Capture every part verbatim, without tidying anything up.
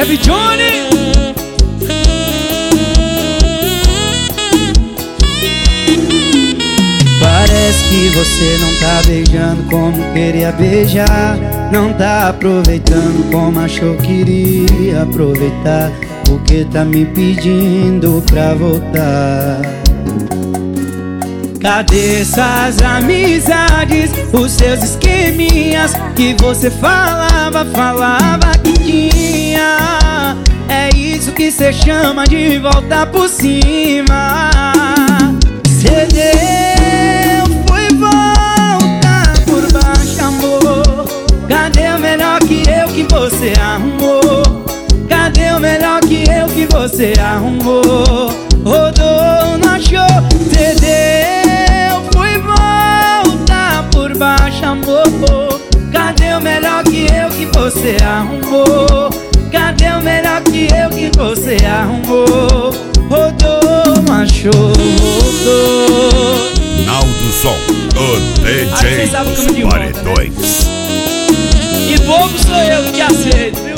Salve, Johnny! Parece que você não tá beijando como queria beijar, não tá aproveitando como achou que iria aproveitar, porque tá me pedindo pra voltar. Cadê suas amizades, os seus esqueminhas que você falava, falava que tinha? É isso que cê chama de voltar por cima. Cê deu, foi voltar por baixo, amor. Cadê o melhor que eu que você arrumou? Cadê o melhor que eu que você arrumou? Rodou, não achou, cê deu, foi voltar por baixo, amor. Cadê o melhor que eu que você arrumou? Cadê o melhor que eu que você arrumou? Rodou, macho, rodou. Naldo Som, o D J dos Paredões. E bobo sou eu que aceito, viu?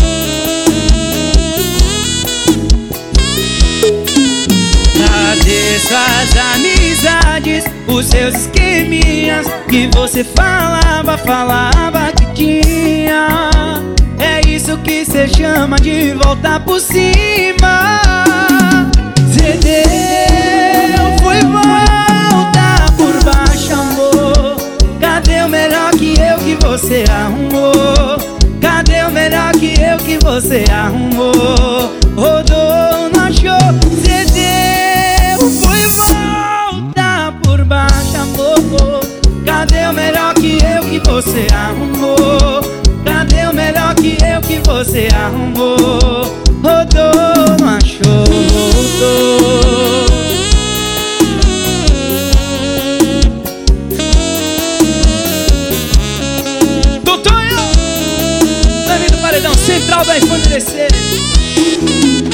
Cadê suas amizades, os seus esqueminhas que você falava, falava que tinha? É isso que cê chama de voltar por cima. Cê deu, foi voltar por baixo, amor. Cadê o melhor que eu que você arrumou? Cadê o melhor que eu que você arrumou? Rodou, não achou, cê deu, foi voltar por baixo, amor. Cadê o melhor que eu que você arrumou? Cadê o melhor que eu que você arrumou? Rodou, não achou, rodou. Doutor, Davi do Paredão, central da iPhone D C.